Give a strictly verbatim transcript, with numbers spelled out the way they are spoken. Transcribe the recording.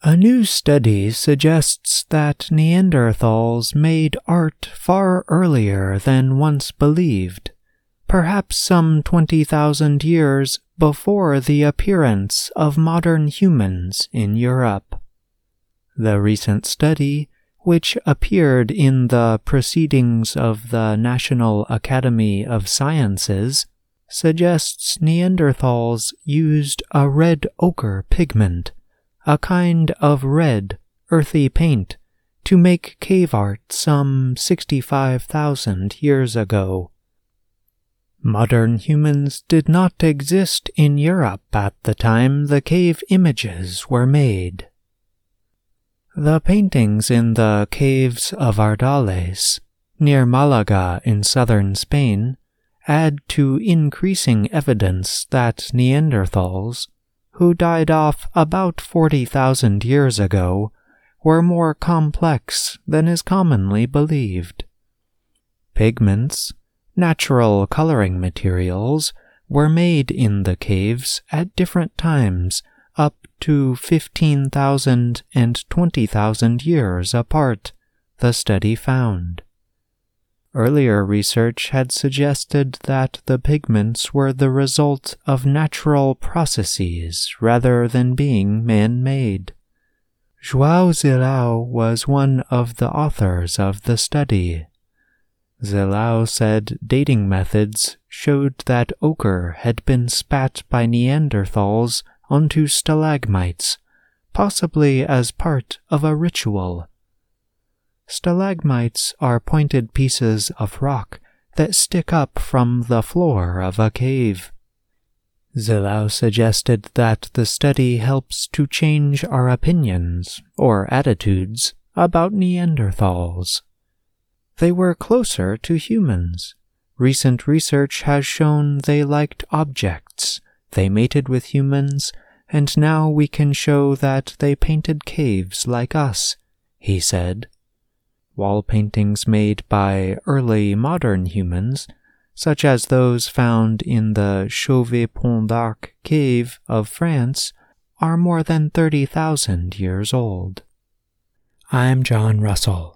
A new study suggests that Neanderthals made art far earlier than once believed, perhaps some twenty thousand years before the appearance of modern humans in Europe. The recent study, which appeared in the Proceedings of the National Academy of Sciences, suggests Neanderthals used a red ochre pigment, a kind of red, earthy paint, to make cave art some sixty-five thousand years ago. Modern humans did not exist in Europe at the time the cave images were made. The paintings in the caves of Ardales, near Malaga in southern Spain, add to increasing evidence that Neanderthals, who died off about forty thousand years ago, were more complex than is commonly believed. Pigments, natural coloring materials, were made in the caves at different times, up to fifteen thousand and twenty thousand years apart, the study found. Earlier research had suggested that the pigments were the result of natural processes rather than being man-made. João Zilao was one of the authors of the study. Zilao said dating methods showed that ochre had been spat by Neanderthals onto stalagmites, possibly as part of a ritual. Stalagmites are pointed pieces of rock that stick up from the floor of a cave. Zilao suggested that the study helps to change our opinions, or attitudes, about Neanderthals. They were closer to humans. Recent research has shown they liked objects, they mated with humans, and now we can show that they painted caves like us, he said. Wall paintings made by early modern humans, such as those found in the Chauvet-Pont d'Arc cave of France, are more than thirty thousand years old. I'm John Russell.